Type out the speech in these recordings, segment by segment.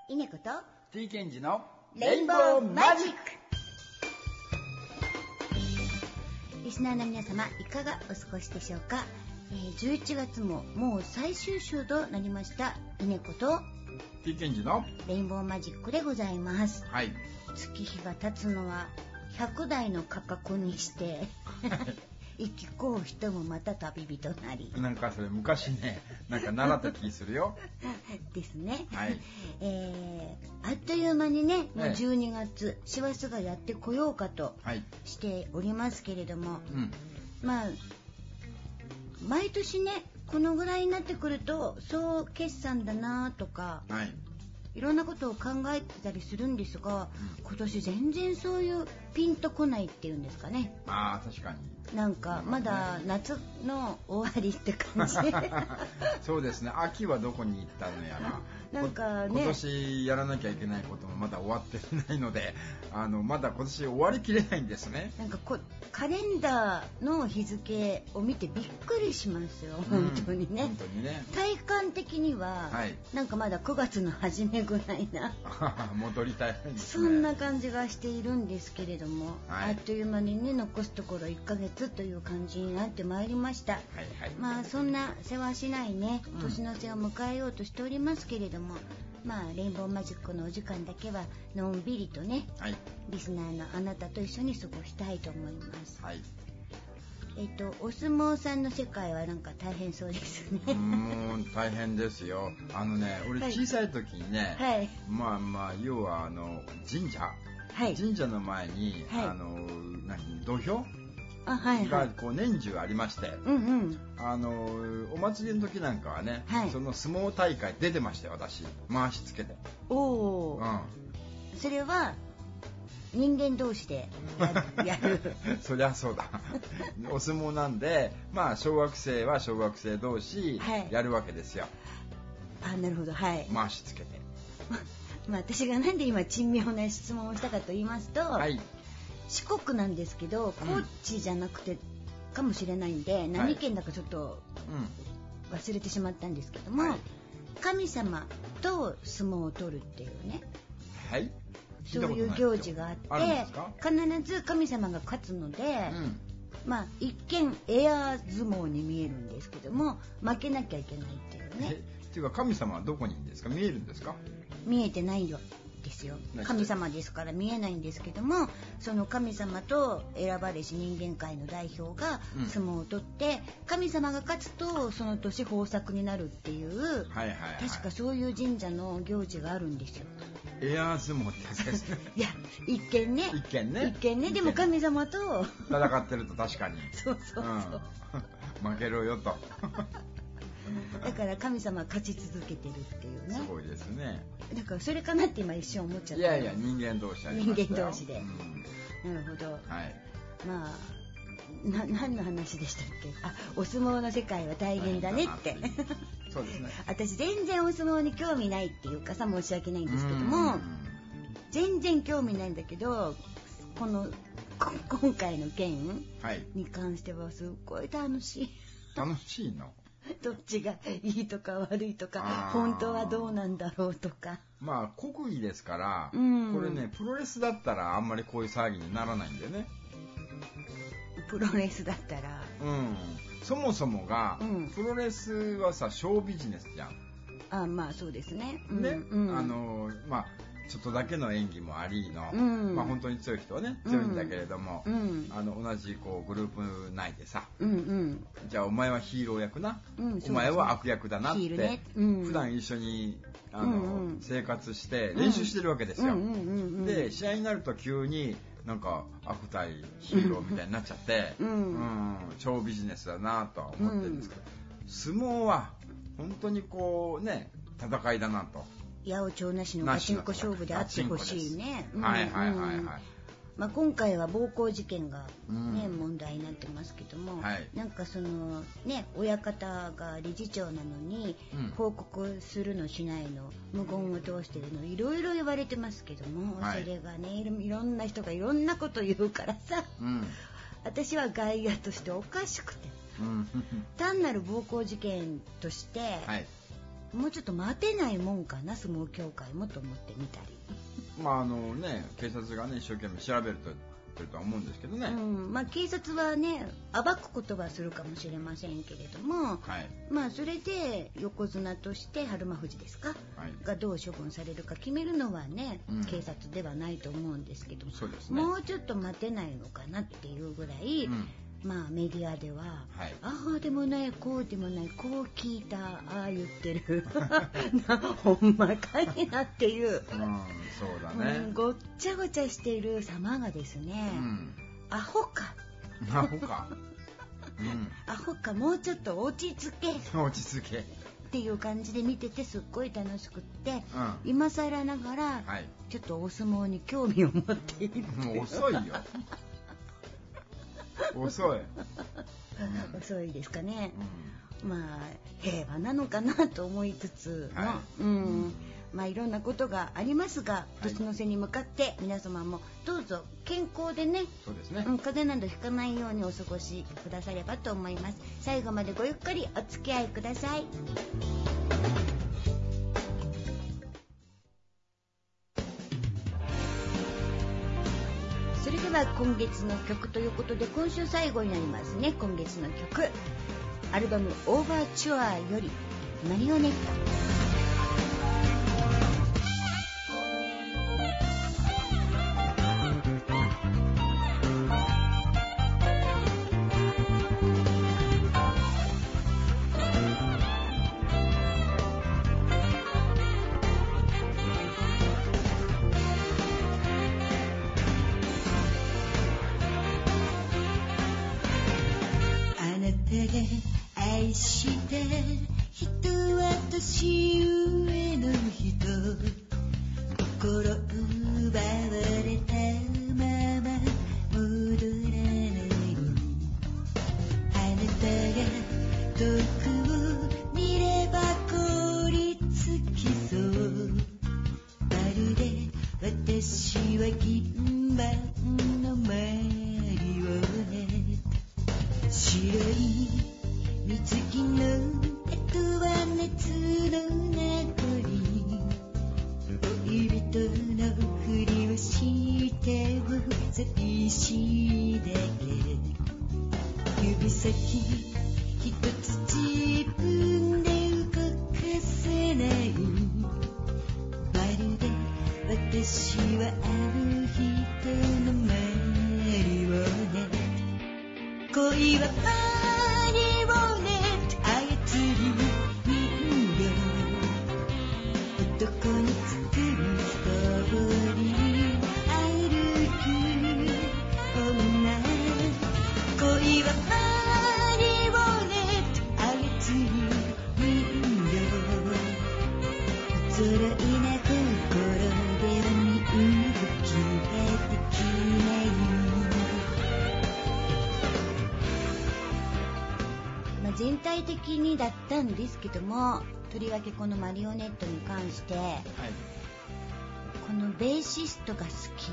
稲子と T ケンジのレインボーマジック。リスナーの皆様いかがお過ごしでしょうか。11月ももう最終週となりました。稲子と T ケンジのレインボーマジックでございます。 はい。 月日が経つのは100代の価格にして生きこう人もまた旅人なり。 なんかそれ昔ね、なんか習った気するよ。 ですね。 はい。 あっという間にね、もう12月、師走がやってこようかとしておりますけれども、まあ毎年ね、このぐらいになってくると総決算だなとか、いろんなことを考えてたりするんですが、今年全然そういうピンとこないっていうんですかね。 ああ、確かに。 なんかまだ夏の終わりって感じそうですね。秋はどこに行ったのやら。 なんかね、 今年やらなきゃいけないこともまだ終わってないので、まだ今年終わりきれないんですね。 なんかカレンダーの日付を見てびっくりしますよ、本当にね。 本当にね。 体感的には、なんかまだ9月の初めぐらいな戻りたいですね。 そんな感じがしているんですけれども、あっという間にね、残すところ1ヶ月という感じになってまいりました。まあそんなせわしないね、年の瀬を迎えようとしておりますけれども、まあレインボーマジックのお時間だけはのんびりとね、リスナーのあなたと一緒に過ごしたいと思います。お相撲さんの世界はなんか大変そうですね。 もう大変ですよ。俺小さい時にね、まあ要は神社の前に、土俵がこう年中ありまして、お祭りの時なんかはね、その相撲大会出てましたよ、私。回しつけて。 それは人間同士でやるそりゃそうだ。お相撲なんで、まあ小学生は小学生同士やるわけですよ。 なるほど。回しつけて。 まあ私がなんで今珍妙な質問をしたかと言いますと、四国なんですけど、高知じゃなくてかもしれないんで、何県だかちょっと忘れてしまったんですけども、神様と相撲を取るっていうね、そういう行事があって、必ず神様が勝つので、まあ一見エアー相撲に見えるんですけども、負けなきゃいけないっていうね。 っていうか、神様はどこにいるんですか？見えるんですか？ 見えてないよですよ。神様ですから見えないんですけども、その神様と選ばれし人間界の代表が相撲を取って、神様が勝つとその年豊作になるっていう、確かそういう神社の行事があるんですよ。 エアー相撲ってやつですね。 いや、一見ね、でも神様と戦ってると確かにそう負けろよとだから神様は勝ち続けてるっていうね。 すごいですね。 だからそれかなって今一瞬思っちゃった。 いや人間同士ありましたよ。 人間同士で、なるほど。まあ何の話でしたっけ？お相撲の世界は大変だねってそうですね。 私全然お相撲に興味ないっていうかさ、申し訳ないんですけども、全然興味ないんだけど、今回の件に関してはすっごい楽しい。 楽しいの？ どっちがいいとか悪いとか、本当はどうなんだろうとか。 まあ国技ですから、これね、プロレスだったらあんまりこういう騒ぎにならないんだよね。 プロレスだったら、 そもそもが、プロレスはさ、ショービジネスじゃん。 まあそうですね。 まあちょっとだけの演技もありの、まあ本当に強い人はね、強いんだけれども、同じこうグループ内でさ、じゃあお前はヒーロー役な、お前は悪役だなって、普段一緒に生活して練習してるわけですよ。で、試合になると急になんか悪対ヒーローみたいになっちゃって、超ビジネスだなとは思ってるんですけど、相撲は本当にこうね、戦いだなと。 八百長なしのガチンコ勝負であってほしいね。まあ、今回は暴行事件が、ね、問題になってますけども、なんかそのね、親方が理事長なのに、報告するのしないの、無言を通してるの、いろいろ言われてますけども、それがね、いろんな人がいろんなこと言うからさ、私は外野としておかしくて、単なる暴行事件として、 もうちょっと待てないもんかな、相撲協会もと思ってみたり。 警察がね一生懸命調べるとは思うんですけどね、 警察はね暴くことはするかもしれませんけれども、それで横綱として日馬富士ですか、がどう処分されるか決めるのはね、警察ではないと思うんですけど、 そうですね、 もうちょっと待てないのかなっていうぐらい、メディアでは、ああでもないこうでもないこう聞いたああ言ってるほんまかいなっていう、 そうだね、 ごっちゃごちゃしている様がですね、アホかアホか、もうちょっと落ち着けっていう感じで見ててすっごい楽しくって、今更ながら、ちょっとお相撲に興味を持っている。 もう遅いよ遅いですかね、平和なのかなと思いつつの、いろんなことがありますが、年の瀬に向かって皆様もどうぞ健康でね、 そうですね、 風邪などひかないようにお過ごしくださればと思います。最後までごゆっくりお付き合いください。それでは今月の曲ということで、今週最後になりますね。今月の曲、アルバムオーバーチュアよりマリオネット。愛して人は年上の人、心奪われたまま戻らない。あなたが遠くを見れば凍りつきそう。まるで私は銀盤のマリオネット。白い水着の後は熱の名残、恋人のふりをしても寂しいだけ。指先一つ自分で動かせない。まるで私はあの人のマリオネット。恋はマリオネット操り人形、男に作るストーリー、歩く女。恋はマリオネット操り人形、不揃いな心では身動きができない。全体的にだったんですけども、とりわけこのマリオネットに関して、このベーシストが好き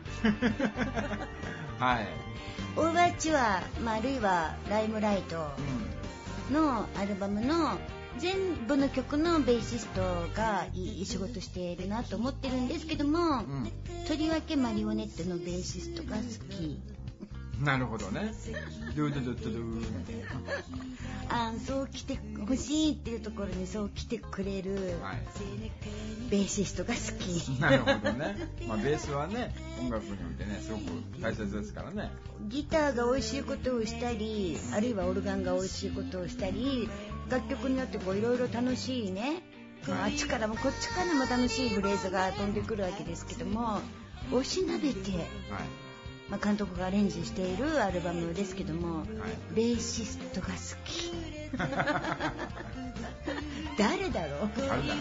オーバーチュア、あるいはライムライトのアルバムの全部の曲のベーシストがいい仕事しているなと思ってるんですけども、とりわけマリオネットのベーシストが好き。 なるほどね。 そう来てほしいっていうところにそう来てくれるベーシストが好き。 なるほどね。ベースはね、音楽においてねすごく大切ですからね。 ギターが美味しいことをしたり、あるいはオルガンが美味しいことをしたり、楽曲によっていろいろ楽しいね、あっちからもこっちからも楽しいフレーズが飛んでくるわけですけども、おしなべて、監督がアレンジしているアルバムですけども、ベーシストが好き誰だろう。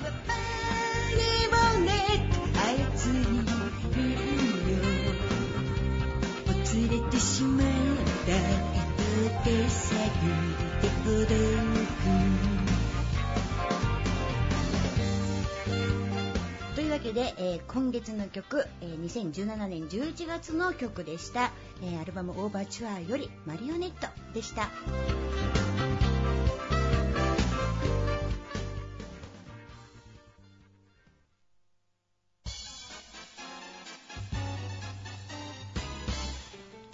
忘れてしまった人で探ってほどく。というわけで、今月の曲、2017年11月の曲でした。アルバムオーバーチュアよりマリオネットでした。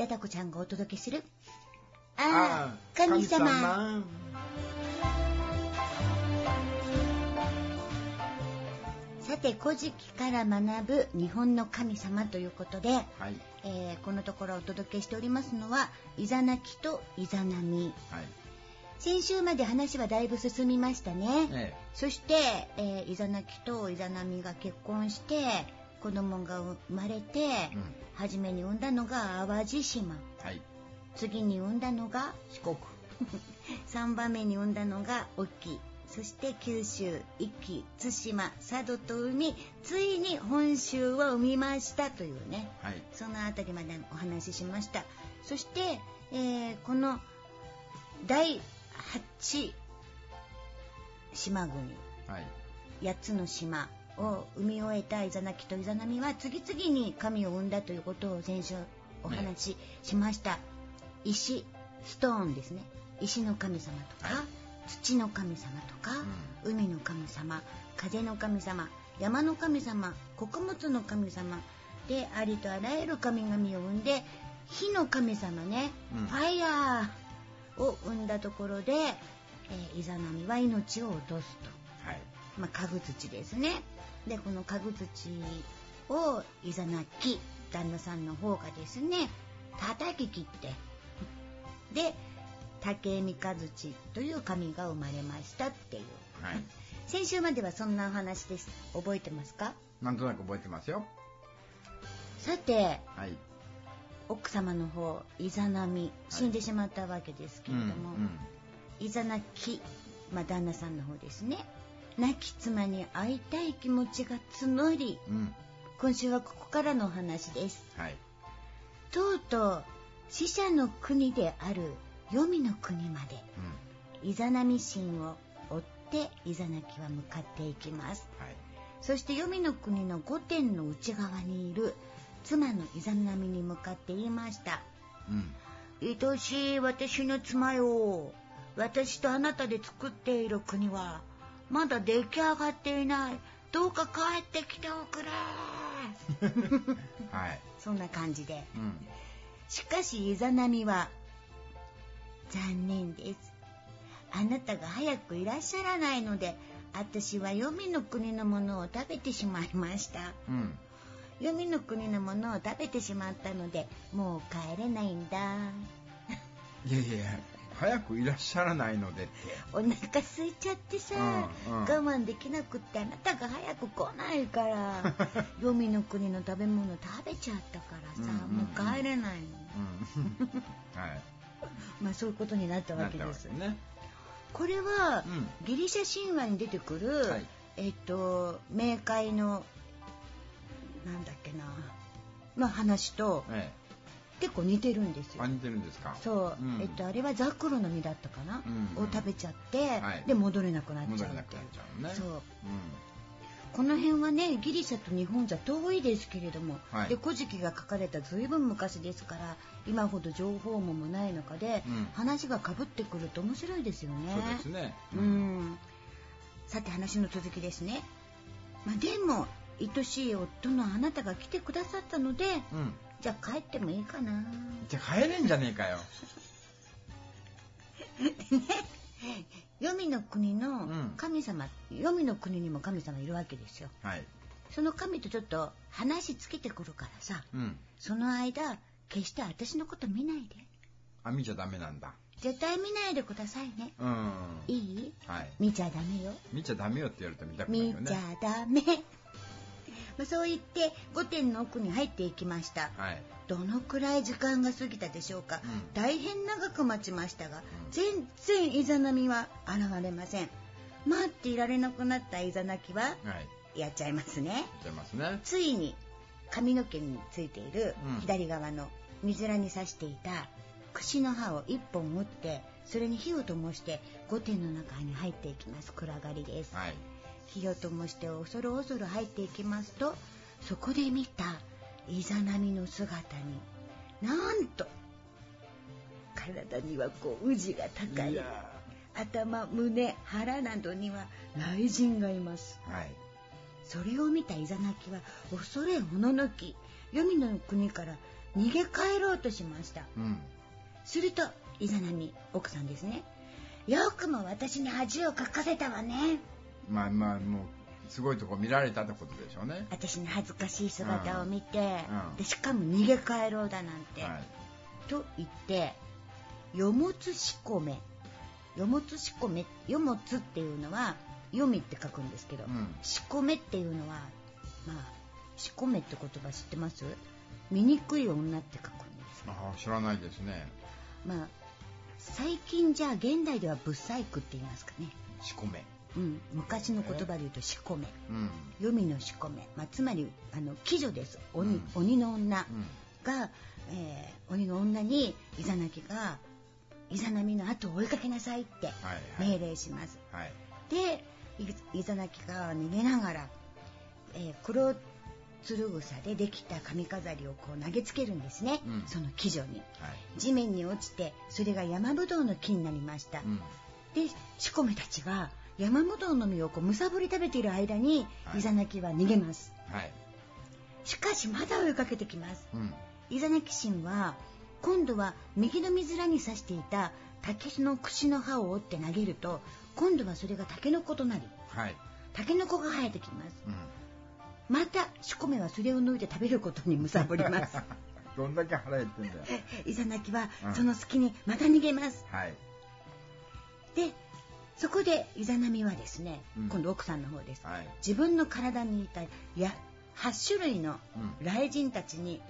田タコちゃんがお届けする神様。さて、古事記から学ぶ日本の神様ということで、このところお届けしておりますのはイザナキとイザナミ、先週まで話はだいぶ進みましたね、そして、イザナキとイザナミが結婚して子供が生まれて、初めに産んだのが淡路島、次に産んだのが四国 3番目に産んだのが隠岐、そして九州、壱岐、対馬、佐渡と産み、ついに本州を生みましたというね、そのあたりまでお話ししました。そして、この第8島国、8つの島を生み終えたイザナキとイザナミは次々に神を生んだということを先週お話ししました。石、ストーンですね。石の神様とか、土の神様とか、海の神様、風の神様、山の神様、穀物の神様でありとあらゆる神々を生んで、火の神様ね、ファイヤーを生んだところで、イザナミは命を落とすと、家具土ですね。でこの家具土をイザナキ、旦那さんの方がですね叩き切ってで竹三日土という神が生まれましたっていう、先週まではそんなお話です。覚えてますか？ なんとなく覚えてますよ。 さて、奥様の方イザナミ、死んでしまったわけですけれども、イザナキ、旦那さんの方ですね、亡き妻に会いたい気持ちが募り、今週はここからのお話です、とうとう死者の国である黄泉の国まで、イザナミ神を追ってイザナキは向かっていきます、そして黄泉の国の御殿の内側にいる妻のイザナミに向かって言いました、愛しい私の妻よ、私とあなたで作っている国はまだ出来上がっていない、どうか帰ってきておくれそんな感じで、しかしイザナミは残念です、あなたが早くいらっしゃらないので私は黄泉の国のものを食べてしまいました、黄泉の国のものを食べてしまったのでもう帰れないんだいや早くいらっしゃらないのでってお腹空いちゃってさ、我慢できなくってあなたが早く来ないから黄泉の国の食べ物食べちゃったからさ、もう帰れないの、そういうことになったわけです、これは、ギリシャ神話に出てくる、冥界のなんだっけな話と、結構似てるんですよ。 似てるんですか。 そう、あれはザクロの実だったかな、を食べちゃって、で戻れなくなっちゃうっていう。そう、この辺はねギリシャと日本じゃ遠いですけれども、で古事記が書かれた随分昔ですから今ほど情報網もない中で、話がかぶってくると面白いですよね。 そうですね。 さて話の続きですね。でも愛しい夫のあなたが来てくださったので、じゃあ帰ってもいいかな。 じゃあ帰れんじゃねえかよ黄泉の国の神様、黄泉の国にも神様いるわけですよ、その神とちょっと話つけてくるからさ、その間決して私のこと見ないで。 見ちゃダメなんだ。 絶対見ないでくださいね。いい？見ちゃダメよ。 見ちゃダメよって言われたら見たくないよね。 見ちゃダメそう言って御殿の奥に入っていきました、どのくらい時間が過ぎたでしょうか、大変長く待ちましたが、全然イザナミは現れません。待っていられなくなったイザナキは、やっちゃいますね。ついに髪の毛についている左側の水らに刺していた櫛の刃を一本折ってそれに火を灯して御殿の中に入っていきます。暗がりです、火を灯して恐る恐る入っていきますと、そこで見たイザナミの姿になんと体には宇治が高い、頭、胸、腹などには雷神がいます、それを見たイザナキは恐れおののき、黄泉の国から逃げ帰ろうとしました、するとイザナミ奥さんですね、よくも私に恥をかかせたわね。 まあもうすごいとこ見られたってことでしょうね。 私の恥ずかしい姿を見て、でしかも逃げ帰ろうだなんて、と言ってよもつしこめ、よもつっていうのは読みって書くんですけど、しこめっていうのはしこめって言葉知ってます？醜い女って書くんです。 知らないですね。 最近じゃあ現代ではブサイクって言いますかね。 しこめ、 昔の言葉で言うとしこめ、黄泉のしこめ、つまり鬼女です。鬼の女が、鬼の女にイザナギがイザナミの後を追いかけなさいって命令します、でイザナギが逃げながら、黒つる草でできた髪飾りをこう投げつけるんですね、その鬼女に、地面に落ちてそれが山ぶどうの木になりました、でしこめたちが山ぶどうの実をこうむさぼり食べている間に、イザナギは逃げます、しかしまだ追いかけてきます、イザナギ神は今度は右のみずらに刺していた竹の串の葉を折って投げると、今度はそれがタケノコとなり、タケノコが生えてきます、またしこめはそれを抜いて食べることにむさぼりますどんだけ腹減ってんだよ。 イザナギはその隙にまた逃げます、でそこでイザナミはですね、今度奥さんの方です、自分の体にいた8種類の雷神たちに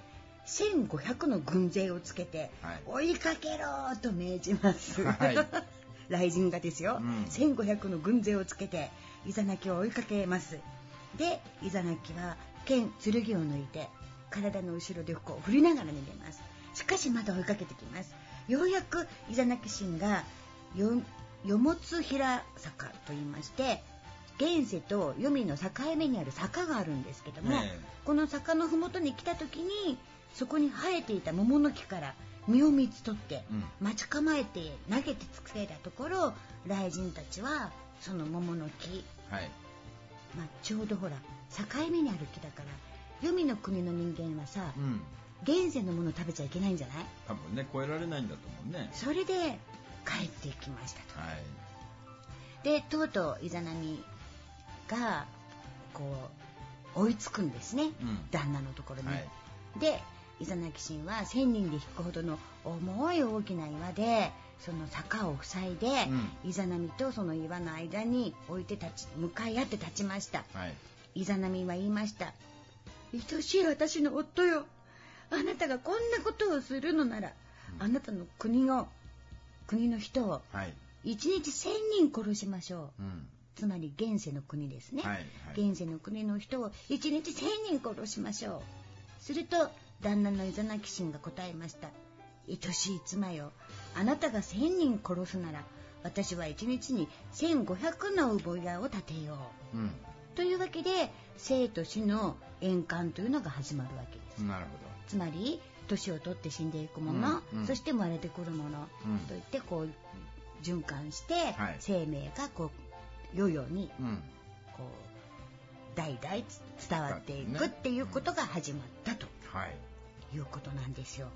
1500の軍勢をつけて、追いかけろと命じます、雷神がですよ、1500の軍勢をつけてイザナギを追いかけます。でイザナギは剣を抜いて体の後ろでこう振りながら逃げます。しかしまだ追いかけてきます。ようやくイザナギ神がよもつひら坂と言いまして、現世と黄泉の境目にある坂があるんですけども、この坂のふもとに来た時にそこに生えていた桃の木から実を3つ取って、待ち構えて投げてつけたところ、雷神たちはその桃の木、ちょうどほら境目にある木だから、黄泉の国の人間はさ、現世のもの食べちゃいけないんじゃない？ 多分ね、超えられないんだと思うね。 それで帰っていきましたと、でとうとうイザナミがこう追いつくんですね、旦那のところに、でイザナギ神は1000人で引くほどの重い大きな岩でその坂を塞いで、イザナミとその岩の間に置いて向かい合って立ちました、イザナミは言いました。愛しい私の夫よ、あなたがこんなことをするのなら、あなたの国の人を1日1000人殺しましょう、つまり現世の国ですね、現世の国の人を1日1000人殺しましょう。すると旦那のイザナギ神が答えました。愛しい妻よ、あなたが1000人殺すなら、私は1日に1500の産屋を建てよう、というわけで生と死の円環というのが始まるわけです。 なるほど。 つまり年を取って死んでいくもの、そして生まれてくるもの、といってこう循環して、生命がこう世々にこう代々伝わっていくっていうことが始まったと、いうことなんですよ。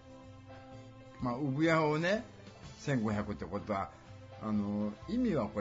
産屋をね1500ってことは意味はこれ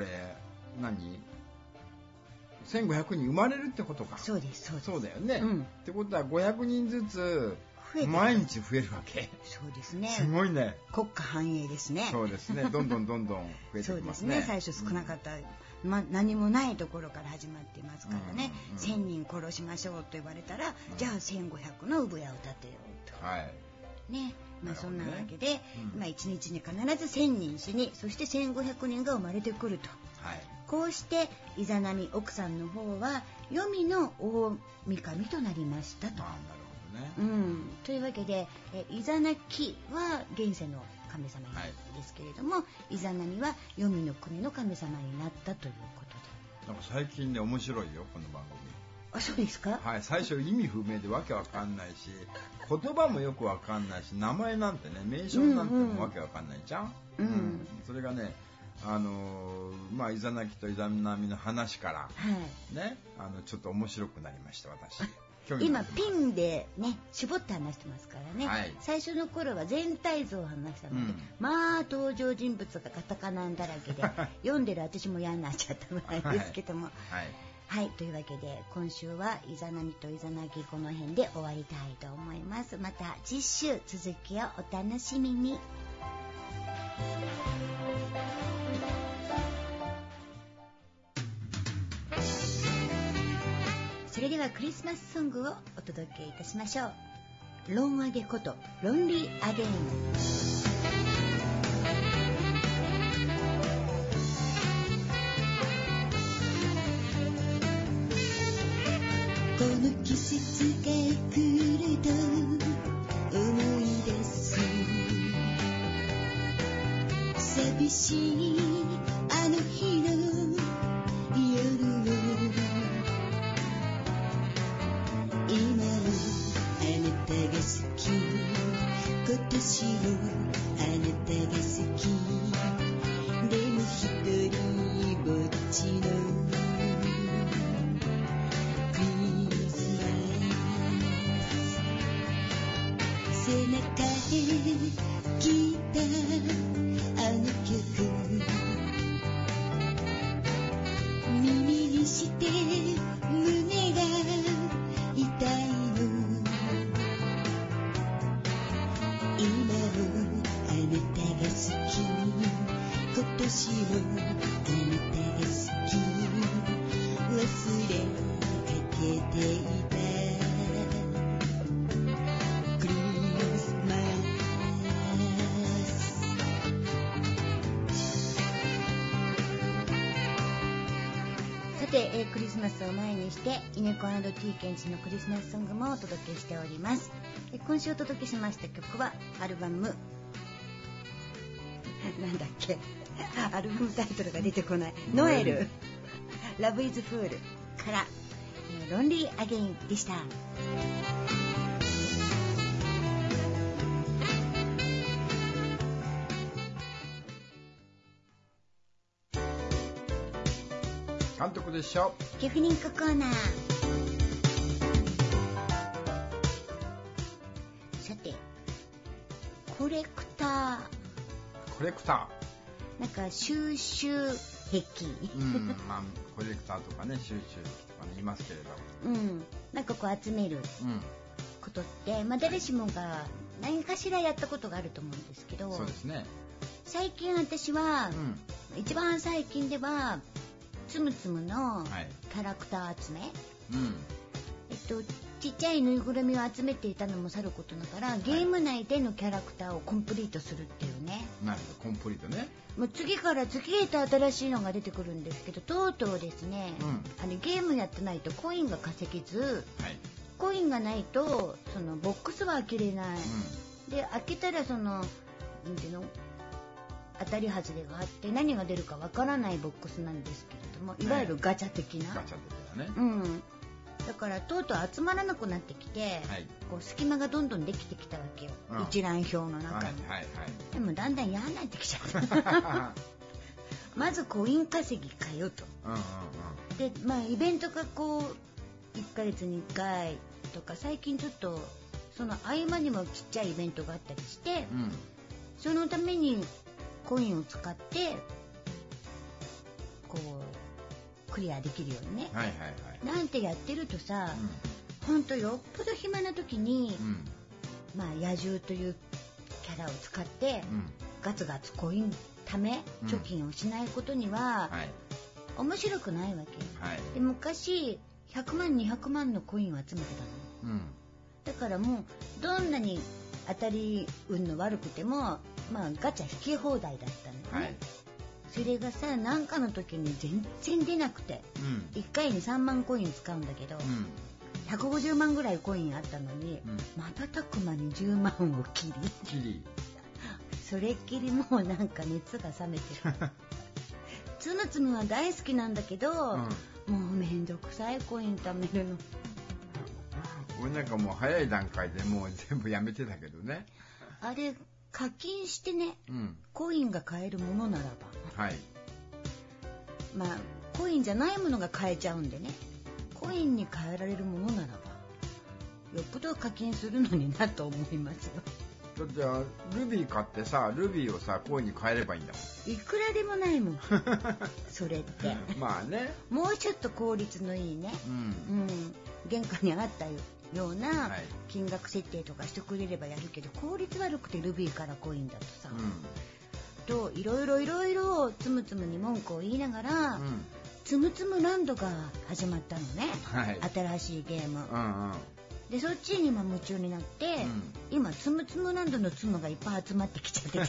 1500人生まれるってことか。 そうです、 そうだよね、ってことは500人ずつ毎日増えるわけ。 そうですね。 すごいね。 国家繁栄ですね。 そうですね。どんどん増えてきますね。 そうですね。最初少なかった、何もないところから始まっていますからね、1000人殺しましょうと言われたら、じゃあ1500の産屋を建てようと、ね。そんなわけで、1日に必ず1000人死に、そして1500人が生まれてくると、こうしてイザナミ奥さんの方は黄泉の大神となりましたと。というわけでイザナギは現世の神様なんですけれども、イザナミは黄泉の国の神様になったということで、 なんか最近ね面白いよこの番組。 あ、そうですか。 最初意味不明でわけわかんないし、言葉もよくわかんないし、名前なんてね、名称なんてもわけわかんないじゃん。それがね、イザナギとイザナミの話から、ね、ちょっと面白くなりました私。 今ピンでね絞って話してますからね、はい、最初の頃は全体像を話したので、まあ登場人物がカタカナだらけで読んでる私も嫌になっちゃったぐらいですけどもはい、というわけで今週はイザナミとイザナギこの辺で終わりたいと思います。また次週続きをお楽しみに。それではクリスマスソングをお届けいたしましょう。ロンアゲことロンリーアゲイン。 この季節が来ると思い出す寂しいあの日の夜を今もあなたが好き今年もあなたが好きでも一人ぼっちの背中で聞いたあの曲耳にして胸が痛いの今もあなたが好き今年もあなたが好き忘れかけていたクリスマスを前にしてイネコ&ティーケンジのクリスマスソングもお届けしております。今週お届けしました曲はアルバムなんだっけアルバムタイトルが出てこないノエルラブイズフールからロンリーアゲインでした。 監督でしょ。 ギフニングコーナー。さて、コレクターなんか収集癖まあ、コレクターとかね収集とかね言いますけれど、 なんかこう集めることって、まあ、誰しもが何かしらやったことがあると思うんですけど、 そうですね。 最近私は、一番最近ではつむつむのキャラクター集め、ちっちゃいぬいぐるみを集めていたのもさることながらゲーム内でのキャラクターをコンプリートするっていうね。 なるほど、コンプリートね。 もう次から次へと新しいのが出てくるんですけど、とうとうですね、ゲームやってないとコインが稼げず、コインがないとそのボックスは開けれない、で開けたらそのなんていうの当たり外れがあって何が出るかわからないボックスなんですけれども、いわゆるガチャ的な、 ガチャ的なね、 だからとうとう集まらなくなってきて、こう隙間がどんどんできてきたわけよ、一覧表の中に、でもだんだん嫌になってきちゃったまずコイン稼ぎかよと、でまあイベントがこう1ヶ月に1回とか最近ちょっとその合間にもちっちゃいイベントがあったりして、そのためにコインを使ってこうクリアできるようにね、なんてやってるとさ、ほんとよっぽど暇な時に、まあ野獣というキャラを使って、ガツガツコイン貯め貯金をしないことには、面白くないわけ、で昔100万200万のコインを集めてたの、だからもうどんなに当たり運の悪くてもまあガチャ引き放題だったのね、それがさ何かの時に全然出なくて、1回に3万コイン使うんだけど、150万ぐらいコインあったのに、瞬く間に10万を切りそれっきりもうなんか熱が冷めてるつむつむは大好きなんだけど、もうめんどくさいコイン貯めるの俺なんかもう早い段階でもう全部やめてたけどね。 あれ課金してね、コインが買えるものならば、まあコインじゃないものが買えちゃうんでね、コインに変えられるものならばよっぽど課金するのになと思いますよ。 だってルビー買ってさ、ルビーをさコインに変えればいいんだもん。いくらでもないもんそれってまあね、 もうちょっと効率のいいね、原価に合ったような金額設定とかしてくれればやるけど、効率悪くてルビーからコインだとさ、といろいろつむつむに文句を言いながら、つむつむランドが始まったのね、新しいゲーム、でそっちに今夢中になって、今つむつむランドのつむがいっぱい集まってきちゃって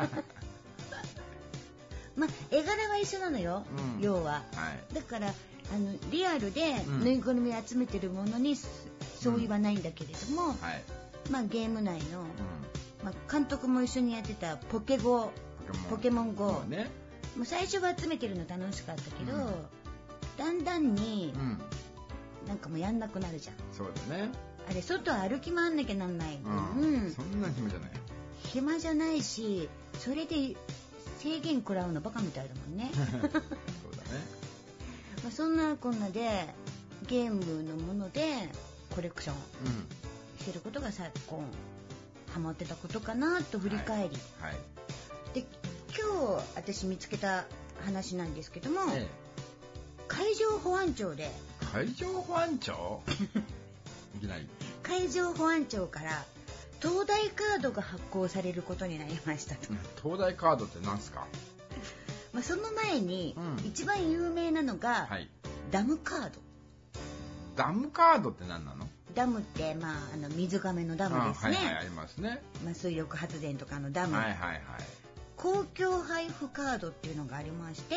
まあ絵柄は一緒なのよ、要は、だからリアルでぬいぐるみ集めてるものに相違はないんだけれども、まあゲーム内の、まあ、監督も一緒にやってたポケモン GO、もう最初は集めてるの楽しかったけど、だんだんに、なんかもうやんなくなるじゃん。 そうだね。 あれ外歩き回んなきゃなんない分、 そんな暇じゃない。 暇じゃないし、それで制限食らうのバカみたいだもんね。 そうだね。 まあそんなこんなでゲームのものでコレクションしてることが昨今ハマってたことかなと振り返り、で今日私見つけた話なんですけども、海上保安庁で海上保安庁いきなり海上保安庁から東大カードが発行されることになりましたと。 東大カードって何すか？ まあ、その前に、一番有名なのが、ダムカード。 ダムカードって何なの？ ダムって、まあ、水がめのダムですね。 ありますね。 まあ、水力発電とかのダム。公共配布カードっていうのがありまして、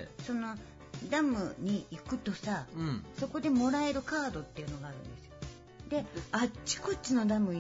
そのダムに行くとさ、そこでもらえるカードっていうのがあるんですよ。で、あっちこっちのダム行って、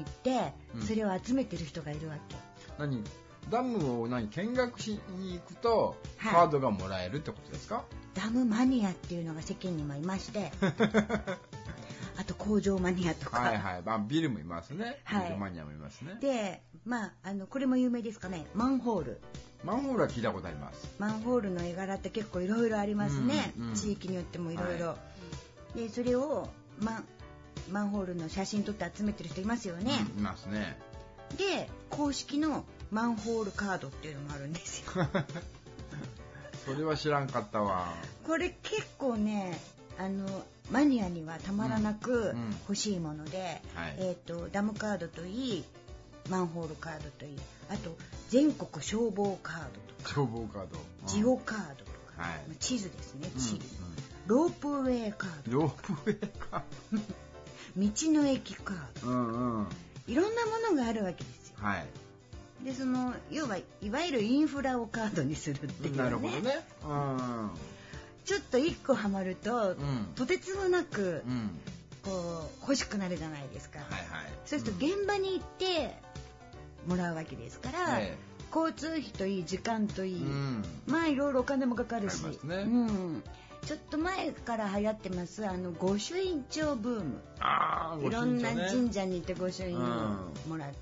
それを集めてる人がいるわけ。 何？ダムを見学しに行くとカードがもらえるってことですか？ ダムマニアっていうのが世間にもいましてあと工場マニアとか、 まあ、ビルもいますね、ビルマニアもいますね。 で、まあ、これも有名ですかね、マンホールは聞いたことあります。 マンホールの絵柄って結構いろいろありますね、地域によってもいろいろ。でそれを、マンホールの写真撮って集めてる人いますよね。 いますね。 で公式のマンホールカードっていうのもあるんですよそれは知らんかったわ。 これ結構ね、マニアにはたまらなく欲しいもので、ダムカードといい、マンホールカードといい、あと全国消防カードとか、 消防カード、 ジオカードとか、地図ですね、地図、ロープウェイカード、 ロープウェイカード道の駅カード、いろんなものがあるわけですよ。で要はいわゆるインフラをカードにするっていうね。 なるほどね。 ちょっと1個ハマると、とてつもなく、こう欲しくなるじゃないですか。そうすると現場に行ってもらうわけですから、交通費といい時間といい、まあいろいろお金もかかるし、ちょっと前から流行ってます御朱印帳ブーム。いろんな神社に行って御朱印をもらって、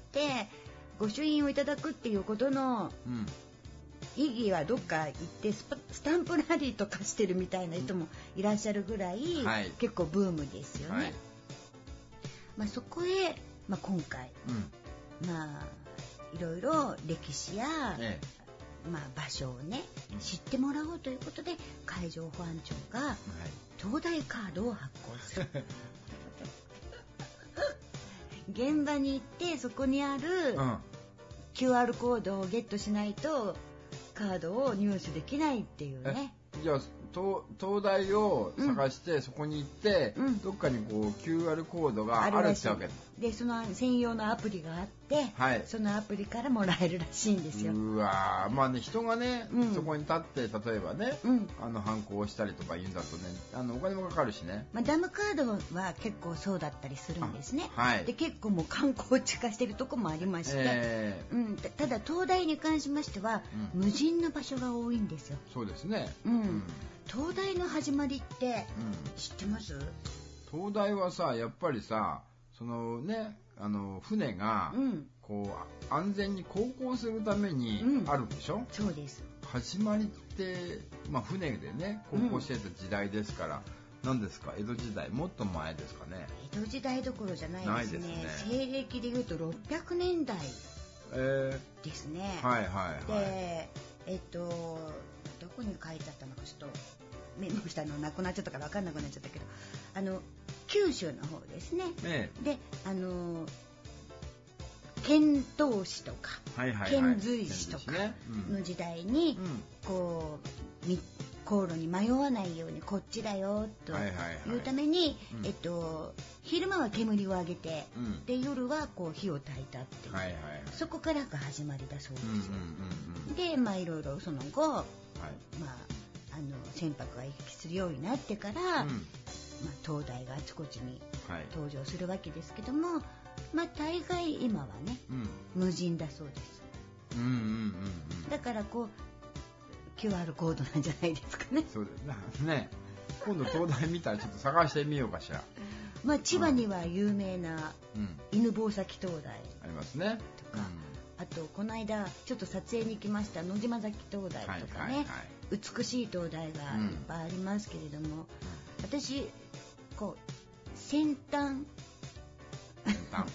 御朱印をいただくっていうことの意義はどっか行ってスタンプラリーとかしてるみたいな人もいらっしゃるぐらい、結構ブームですよね。まあ、そこへ、まあ、今回、まあいろいろ歴史や、まあ、場所をね知ってもらおうということで海上保安庁が東大カードを発行する現場に行ってそこにある QR コードをゲットしないとカードを入手できないっていうね。 じゃあ東大を探して、そこに行って、どっかにこう QR コードがあるってわけで、その専用のアプリがあって、そのアプリからもらえるらしいんですよ。 うわー、まあね、人がね、そこに立って例えばね、反抗したりとか言うんだとね、お金もかかるしね。 まあ、ダムカードは結構そうだったりするんですね。で結構もう観光地化してるとこもありまして、ただ東大に関しましては、無人の場所が多いんですよ。 そうですね。 東大の始まりって知ってます？ 東大はさ、やっぱりさ、そのね、船がこう安全に航行するためにあるでしょ？ そうです。 始まりって、まあ、船でね航行してた時代ですから、 何ですか？江戸時代、もっと前ですかね。 江戸時代どころじゃないですね。西暦でいうと600年代ですね。 はいはいはい。 で、どこに書いてあったのかちょっとメモしたのなくなっちゃったから分かんなくなっちゃったけど、九州の方ですね。で、遣唐使とか、遣隋使とかの時代に、こう航路に迷わないようにこっちだよというために、昼間は煙を上げて、で夜はこう火を焚いたっていう、そこからが始まりだそうです。で、いろいろその後、船舶が行き来するようになってから、灯台があちこちに登場するわけですけども、大概今はね、無人だそうです。だからこうQR コードなんじゃないですかね。 そうですね。今度灯台見たらちょっと探してみようかしら。 千葉には有名な犬吠埼灯台ありますね。 とか、あとこの間ちょっと撮影に来ました野島崎灯台とかね、美しい灯台がいっぱいありますけれども、私こう先端好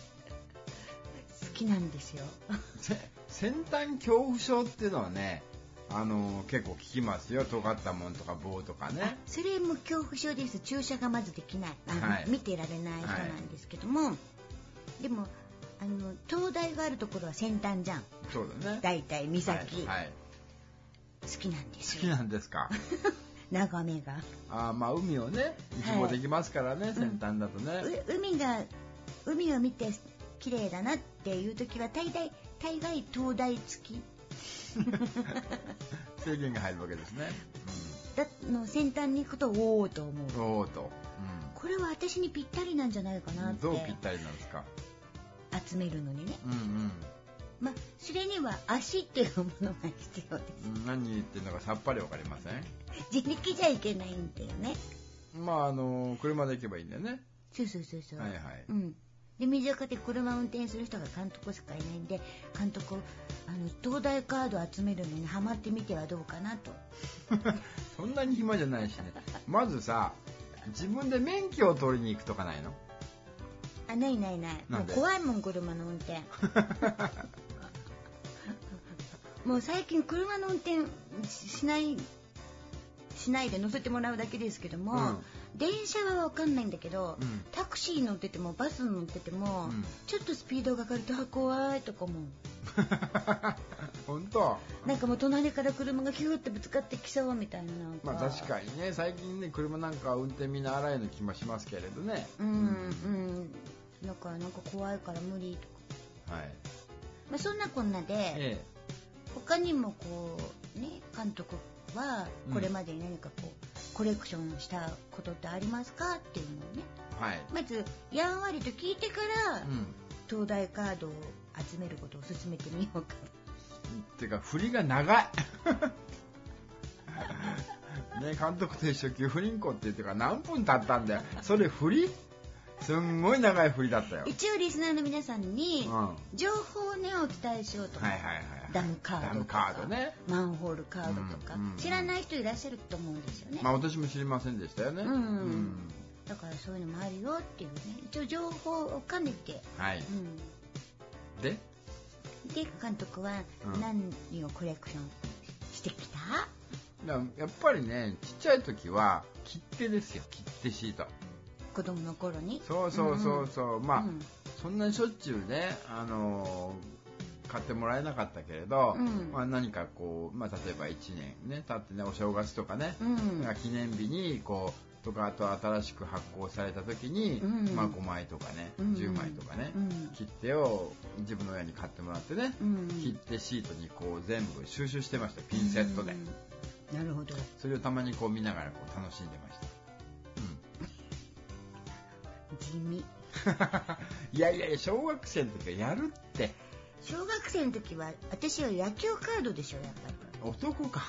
きなんですよ。 先端恐怖症っていうのはね、結構聞きますよ。尖ったもんとか棒とかね。 それも恐怖症です。注射がまずできない、見てられない人なんですけども、でも灯台があるところは先端じゃん。 そうだね。 だいたい岬、好きなんですよ。 好きなんですか。 眺めが。 海をね一望できますからね、先端だとね。 海を見て綺麗だなっていう時は大概灯台付き。 制限が入るわけですね。 先端に行くとおーと思う。 おーと、 これは私にぴったりなんじゃないかなって。 どうぴったりなんですか？ 集めるのにね。それには足っていうものが必要です。 何言ってるのかさっぱりわかりません。 自力じゃいけないんだよね。 車で行けばいいんだよね。 そう。で、水岡で車を運転する人が監督しかいないんで、監督灯台カード集めるのにハマってみてはどうかなと。 そんなに暇じゃないしね。まずさ、自分で免許を取りに行くとかないの？ ない。もう怖いもん、車の運転。もう最近車の運転しないで乗せてもらうだけですけども、電車は分かんないんだけど、タクシー乗っててもバス乗ってても、ちょっとスピードがかかると怖いとかも。 本当？ なんかもう隣から車がヒューってぶつかってきそうみたいな。 確かにね、最近ね車なんか運転みんな荒いの気もしますけれどね。 だからなんか怖いから無理とか。そんなこんなで、他にもこうね、監督はこれまでに何かこう、コレクションしたことってありますかっていうのをね、まずやんわりと聞いてから、灯台カードを集めることを進めてみようか。 っていうか振りが長い。ね、監督と一緒に不倫子って言ってから何分経ったんだよ。それ振り？すんごい長い振りだったよ。 一応リスナーの皆さんに情報をねお伝えしようと思って、ダムカードね、マンホールカードとか、知らない人いらっしゃると思うんですよね。 私も知りませんでしたよね。 だからそういうのもあるよっていうね、一応情報を兼ねて、 で監督は何をコレクションしてきた？ やっぱりね、ちっちゃい時は切手ですよ。切手シート。 子供の頃に。 そう。そんなにしょっちゅうね、買ってもらえなかったけれど、何かこう、例えば1年ね経ってね、お正月とかね、記念日にこうとか、あと新しく発行された時に、5枚とかね、10枚とかね、切手を自分の親に買ってもらってね、切手シートにこう全部収集してました。ピンセットで。 なるほど。 それをたまにこう見ながらこう楽しんでました。 地味。 いや小学生の時はやるって。 小学生の時は私は野球カードでしょ、やっぱり。 男か。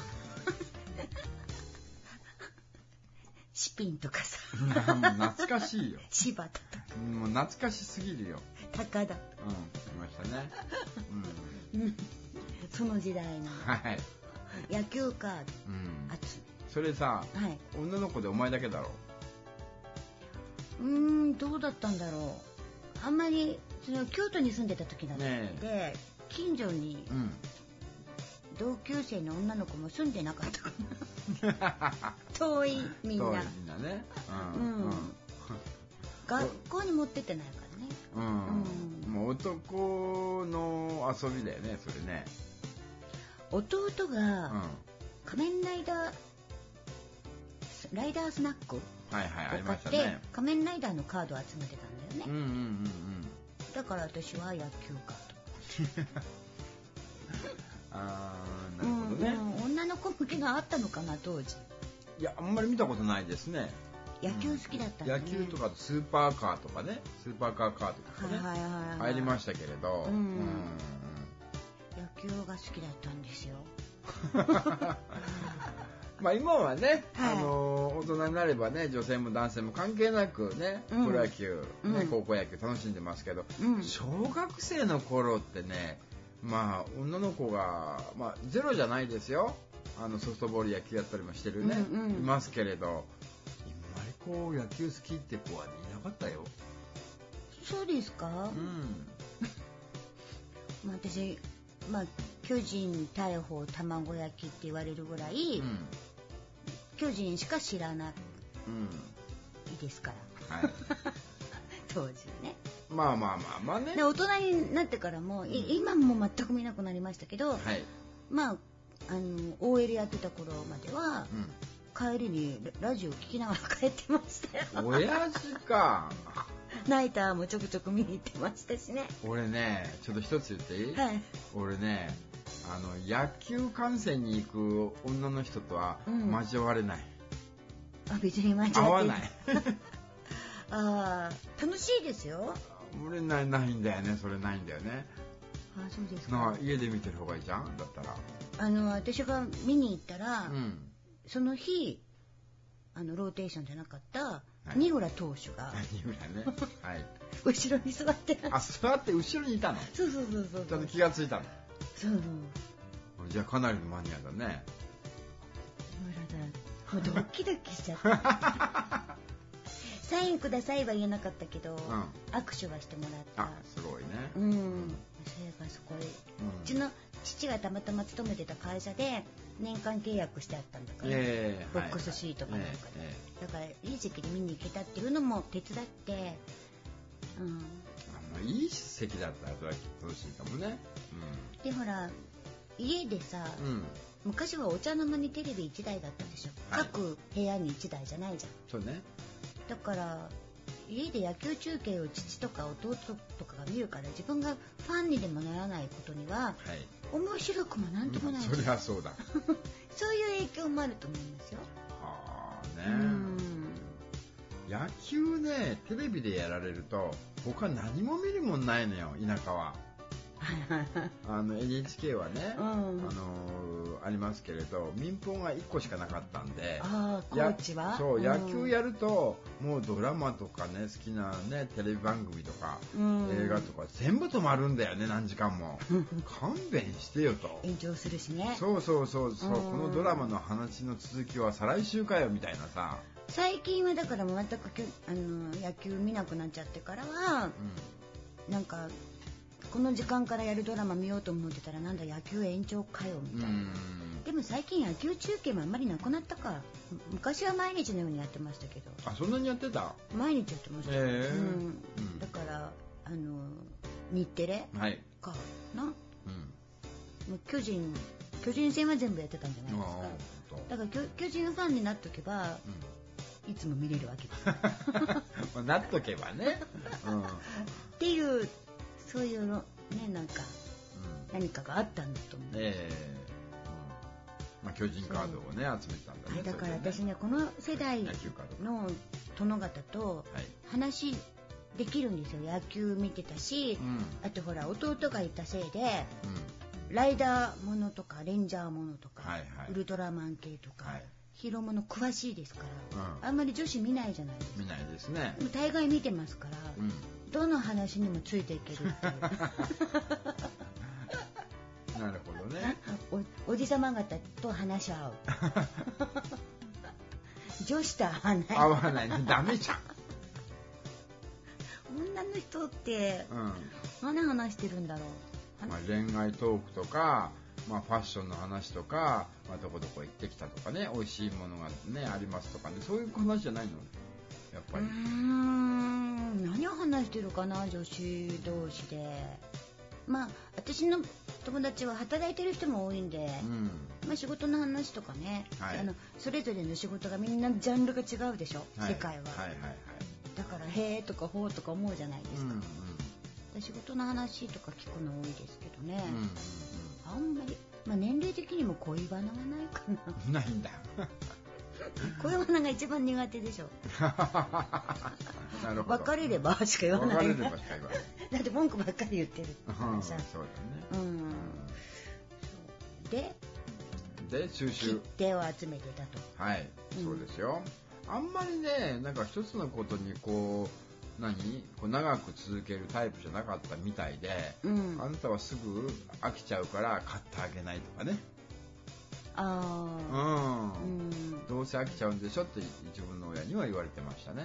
シピンとかさ。 懐かしいよ。 柴田とか。 もう懐かしすぎるよ。 高田。 いましたね。 その時代の。野球カード。 それさ、女の子でお前だけだろ。 どうだったんだろう。あんまりその京都に住んでた時だったので、近所に同級生の女の子も住んでなかったかな。遠いみんな。 遠いみんなね。 学校に持ってってないからね。 もう男の遊びだよね、それね。 弟が仮面ライダースナックを買って仮面ライダーのカードを集めてたんだよね。だから私は野球カード。 なるほどね。 女の子向けがあったのかな当時。 いや、あんまり見たことないですね。 野球好きだったんだね。野球とかスーパーカーとかね、スーパーカーカードとかね、入りましたけれど、 野球が好きだったんですよ。 まあ今はね、大人になればね、女性も男性も関係なくね、プロ野球、高校野球楽しんでますけど、小学生の頃ってね、まあ女の子が、まあゼロじゃないですよ。ソフトボール野球やったりもしてるね、いますけれど、あんまりこう野球好きって子はいなかったよ。 そうですか？まあ私、巨人大砲卵焼きって言われるぐらい、巨人しか知らないですから、当時ね。 まあね。 で大人になってからも、今も全く見なくなりましたけど、まあOL やってた頃までは、帰りにラジオ聞きながら帰ってましたよ。 親父か。 ナイターもちょくちょく見に行ってましたしね。 俺ね、ちょっと一つ言っていい？俺ね、野球観戦に行く女の人とは交われない。 別に交合わわってない。 楽しいですよ。 俺ないんだよね、それないんだよね。 そうですか。 家で見てる方がいいじゃん、だったら。 私が見に行ったら、その日ローテーションじゃなかった二浦投手が、 二浦ね、 後ろに座って座って後ろにいたの。 そう。 ちゃんと気がついたの。 そう。 じゃあかなりのマニアだね。 もうドキドキしちゃったサインくださいは言えなかったけど、握手はしてもらった。 すごいね。 それがすごい、うちの父がたまたま勤めてた会社で年間契約してあったんだから、ボックスシートかなんかで、だからいい時期に見に行けたっていうのも手伝って、 いい席だったらそれは楽しいかもね。 でほら家でさ、昔はお茶の間にテレビ1台だったでしょ、各部屋に1台じゃないじゃん。 そうね。 だから家で野球中継を父とか弟とかが見るから、自分がファンにでもならないことには、面白くもなんともない、 そりゃそうだそういう影響もあると思いますよ。 野球ね、テレビでやられると他何も見るもんないのよ、田舎は。NHK はね、ありますけれど、民放が1個しかなかったんで、 高知はそう野球やると、もうドラマとかね、好きなねテレビ番組とか、映画とか全部止まるんだよね、何時間も。勘弁してよと。 延長するしね。 そう、このドラマの話の続きは再来週かよみたいなさ。 最近はだから全く野球見なくなっちゃってからは、なんかこの時間からやるドラマ見ようと思ってたら、なんだ野球延長かよみたいな。でも最近野球中継もあんまりなくなったか。昔は毎日のようにやってましたけど。 そんなにやってた？ 毎日やってました。だから日テレかな、もう巨人戦は全部やってたんじゃないですか。だから巨人ファンになっとけば、いつも見れるわけですなっとけばね、 っていう、そういうのね、なんか、何かがあったんだと思う。 巨人カードをね集めてたんだね。 だから私ね、この世代の殿方と話できるんですよ。野球見てたし、あとほら弟がいたせいで、ライダーものとかレンジャーものとか、ウルトラマン系とか、ヒーローもの詳しいですから、あんまり女子見ないじゃないですか。 見ないですね。 大概見てますから、どの話にもついていけるっていうなるほどね。 おじさま方と話し合う女子と合わない合わないね、ダメじゃん女の人って、何話してるんだろう。 恋愛トークとか、ファッションの話とか、どこどこ行ってきたとかね、美味しいものがねありますとかね、そういう話じゃないのやっぱり。 何を話してるかな、女子同士で。私の友達は働いてる人も多いんで、仕事の話とかね、それぞれの仕事がみんなジャンルが違うでしょ、世界は。だからへーとかほーとか思うじゃないですか。仕事の話とか聞くの多いですけどね。あんまり、年齢的にも恋バナはないかな。ないんだ。 恋バナが一番苦手でしょ。 なるほど。 別れればしか言わない。 別れればしか言わない。 だって文句ばっかり言ってるからさ。 そうだね。 で、 収集。 切手を集めてたと。 はい、そうですよ。あんまりね、なんか一つのことに長く続けるタイプじゃなかったみたいで、あなたはすぐ飽きちゃうから買ってあげないとかね。どうせ飽きちゃうんでしょって自分の親には言われてましたね。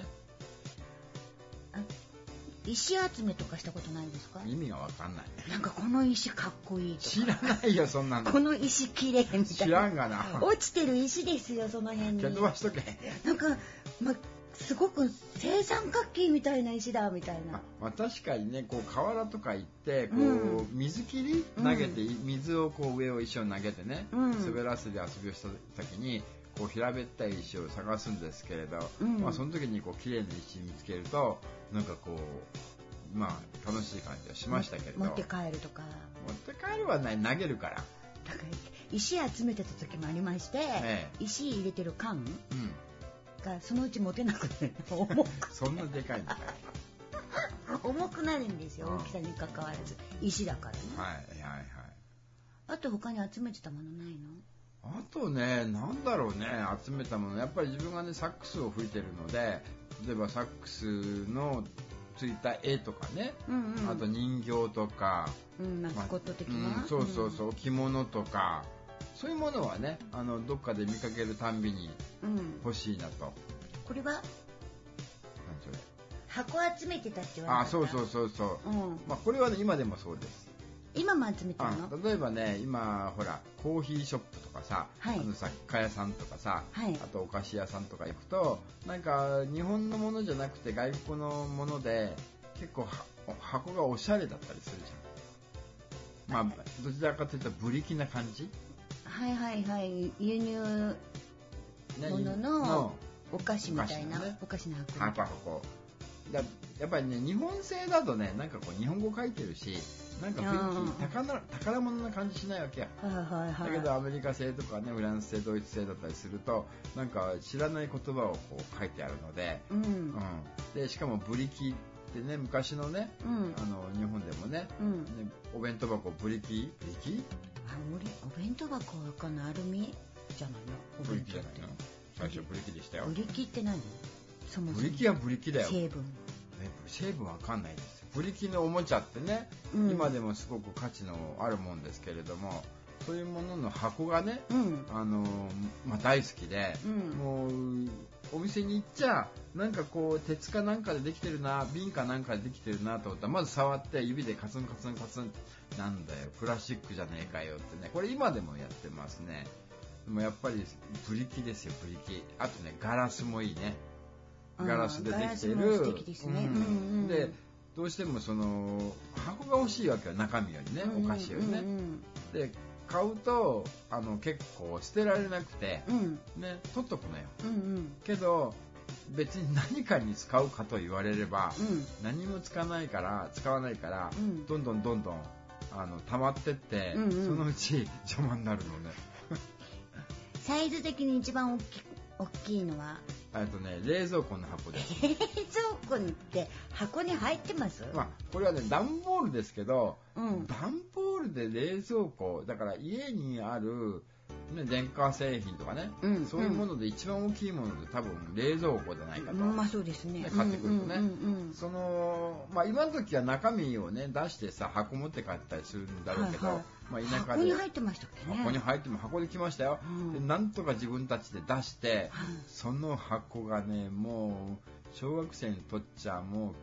石集めとかしたことないですか？ 意味がわかんない。 なんかこの石かっこいいとか。 知らないよそんなの。 この石きれいみたいな。 知らんがな。 落ちてる石ですよその辺に。 蹴飛ばしとけ。 なんかすごく正三角形みたいな石だみたいな。 確かにね、河原とか行って水切り投げて、水を上を石を投げてね、滑らせで遊びをした時に平べったい石を探すんですけれど、その時に綺麗な石見つけるとなんか楽しい感じはしましたけれど。 持って帰るとか。 持って帰るはない、投げるから。 だから石集めてた時もありまして、石入れてる缶がそのうち持てなくなる。 そんなでかいのかい。 重くなるんですよ、大きさに関わらず。石だからね。あと他に集めてたものないの？ あとね、なんだろうね、集めたもの。やっぱり自分がね、サックスを吹いてるので、例えばサックスのついた絵とかね、あと人形とか、 マスコット的な、 そう、着物とか、そういうものはね、どっかで見かけるたんびに欲しいなと。 これは？何それ？ 箱集めてたって言われた。 そう。これはね、今でもそうです。 今も集めてるの？ 例えばね、今ほらコーヒーショップとかさ、雑貨屋さんとかさ、あとお菓子屋さんとか行くと、なんか日本のものじゃなくて外国のもので結構箱がおしゃれだったりするじゃん。どちらかというとブリキな感じ。 輸入物のお菓子みたいな、お菓子の箱。やっぱりね、日本製だとね、なんか日本語書いてるし、なんか雰囲気宝物な感じしないわけや。だけどアメリカ製とかね、フランス製、ドイツ製だったりすると、なんか知らない言葉を書いてあるので、でしかもブリキってね、昔のね、日本でもね、お弁当箱ブリキ？ お弁当箱はわかんない。アルミじゃないの？ ブリキじゃないの？最初ブリキでしたよ。 ブリキって何？そもそも。 ブリキはブリキだよ。 成分わかんないです。ブリキのおもちゃってね、今でもすごく価値のあるもんですけれども、そういうものの箱がね、大好きで、もうお店に行っちゃなんか鉄かなんかでできてるな、瓶かなんかでできてるなと思ったら、まず触って指でカツンカツンカツン、なんだよプラスチックじゃねえかよってね、これ今でもやってますね。でもやっぱりブリキですよ、ブリキ。あとね、ガラスもいいね。ガラスでできてる。 素敵ですね。 で、どうしても箱が欲しいわけよ、中身よりね、お菓子よりね。で、買うと結構捨てられなくて、ね、取っとくのよ。けど別に何かに使うかと言われれば、何も使わないから、どんどん溜まってって、そのうち邪魔になるのね。 サイズ的に一番大きいのは冷蔵庫の箱です。 冷蔵庫って箱に入ってます？ これはね、段ボールですけど、段ボールで冷蔵庫だから、家にある、ね、電化製品とかね、そういうもので一番大きいもので多分冷蔵庫じゃないかと。 そうですね。 買ってくるとね、今の時は中身をね出してさ、箱持って帰ったりするんだろうけど、田舎で箱に入ってましたっけね。 箱に入っても箱で来ましたよ。でなんとか自分たちで出して、その箱がね、もう小学生にとっちゃもう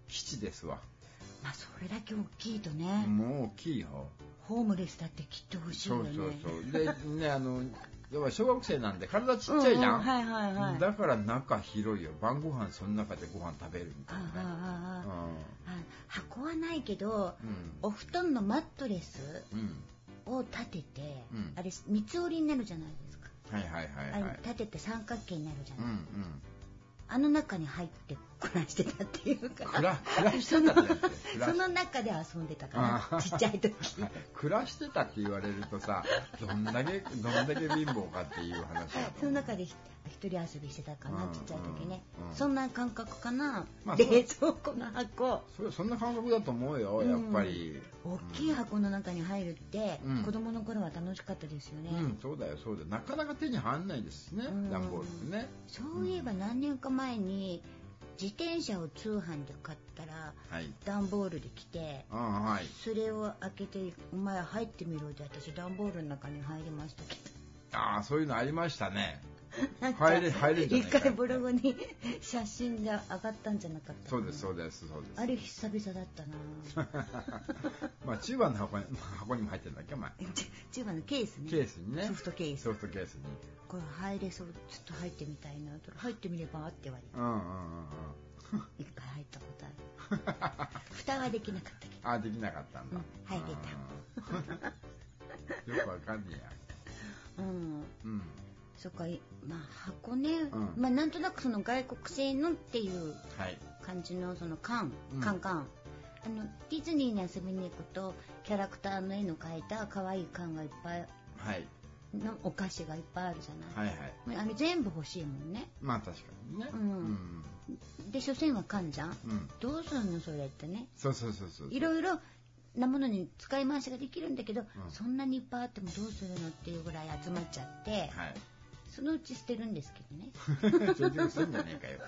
基地ですわ。 まあそれだけ大きいとね。 もう大きいよ。 ホームレスだってきっと欲しいよね。 そうでね要は小学生なんで体ちっちゃいじゃん。はいはいはい。だから中広いよ。晩ご飯その中でご飯食べるみたいなね。 箱はないけど、お布団のマットレスを立てて、あれ三つ折りになるじゃないですか。はいはいはいはい。立てて三角形になるじゃないですか。あの中に入って暮らしてたっていうか、暮らしてたってその中で遊んでたからちっちゃい時暮らしてたって言われるとさ、どんだけ貧乏かっていう話だと。 その中で一人遊びしてたかな、ちっちゃい時ね。そんな感覚かな。冷蔵庫の箱。 そんな感覚だと思うよ、やっぱり。 大きい箱の中に入るって子供の頃は楽しかったですよね。 そうだよそうだよ。なかなか手に入んないですね、段ボールってね。 そういえば何年か前に自転車を通販で買ったら、段ボールで来て、それを開けてお前入ってみろで、私段ボールの中に入りましたけど。 そういうのありましたね。 入れんじゃないか。一回ブログに写真で上がったんじゃなかった。 そうですそうです。 あれ久々だったな。 まあ中盤の箱にも入ってるんだっけお前。 中盤のケースね。 ケースにね。 ソフトケースに。これ入れそう、ちょっと入ってみたいなと。入ってみればって言われて。一回入ったことある。蓋はできなかったけど。 できなかったんだ。 入れた。よくわかんねえや。 そっか、まあ箱ね、まあなんとなくその外国製のっていう感じのその缶、ディズニーに遊びに行くとキャラクターの絵の描いた可愛い缶がいっぱい、のお菓子がいっぱいあるじゃない。あれ全部欲しいもんね。 まあ確かにね。 で所詮は缶じゃん。どうするのそれってね。 そう。 いろいろなものに使い回しができるんだけど、そんなにいっぱいあってもどうするのっていうぐらい集まっちゃって。そのうち捨てるんですけどね。 結局するんじゃねえかよ。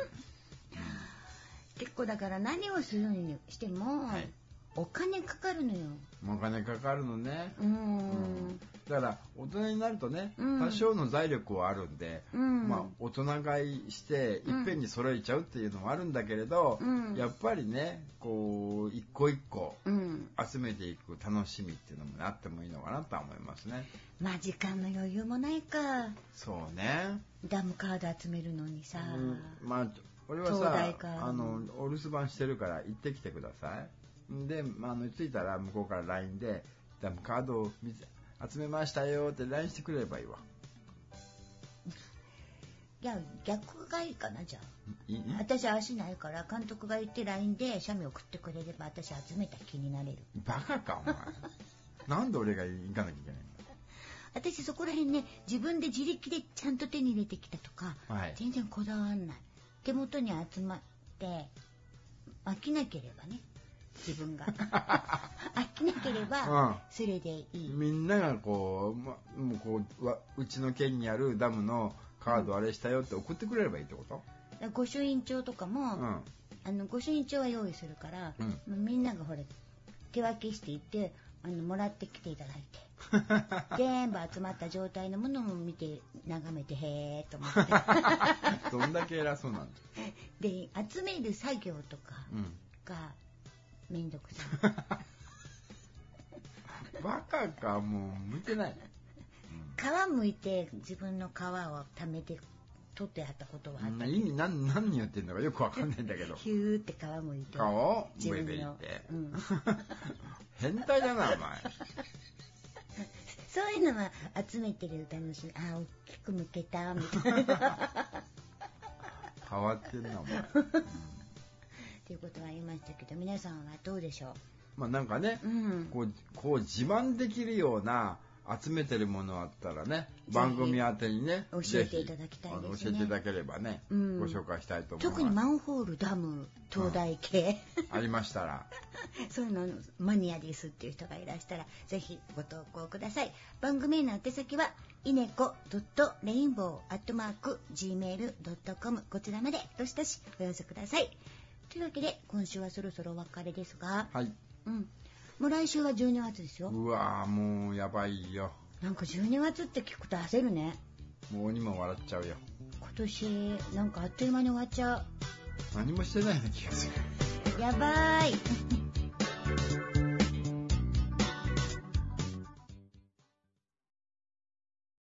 結構だから何をするにしても、お金かかるのよ。 お金かかるのね。だから大人になるとね、多少の財力はあるんで、まあ大人買いしていっぺんに揃えちゃうっていうのもあるんだけれど、やっぱりね、こう一個一個集めていく楽しみっていうのもあってもいいのかなとは思いますね。 まあ時間の余裕もないか。 そうね。 ダムカード集めるのにさ。 まあ俺はさ、お留守番してるから行ってきてください。で、着いたら向こうから LINE でダムカードを集めましたよって LINE してくれればいいわ。 いや逆がいいかな。じゃあ私足ないから監督が言って LINE で写メ送ってくれれば私集めた気になれる。 バカかお前。なんで俺が行かなきゃいけないの。 私そこら辺ね、自分で自力でちゃんと手に入れてきたとか、全然こだわんない。手元に集まって飽きなければね、自分が飽きなければそれでいい。 みんながこううちの県にあるダムのカードあれしたよって送ってくれればいいってこと？ 御朱印帳とかも、御朱印帳は用意するから、みんながほら手分けしていってもらってきていただいて全部集まった状態のものを見て眺めてへーと思ってどんだけ偉そうなんだ。 で集める作業とかがめんどくさい。 バカか、もう向いてない。 皮むいて自分の皮を溜めて取ってあったことはあった。 意味何言ってんのかよくわかんないんだけど。 ヒューって皮むいて。 皮をむいていって。変態だなお前。 そういうのは集めてる楽しみ。大きくむけたみたいな。 変わってんなお前。 ということは言いましたけど、皆さんはどうでしょう。 まあなんかね、こう自慢できるような集めてるものあったらね、番組宛てにね教えていただきたいですね。 教えていただければね、ご紹介したいと思います。 特にマンホール、ダム、灯台系、 ありましたらそういうのマニアですっていう人がいらしたらぜひご投稿ください。番組への宛先はineco.rainbow@gmail.com こちらまでどしどしお寄せください。というわけで今週はそろそろお別れですが、もう来週は12月ですよ。 うわーもうやばいよ。 なんか12月って聞くと焦るね。 もう鬼も笑っちゃうよ。 今年なんかあっという間に終わっちゃう。 何もしてないような気がする。 やばい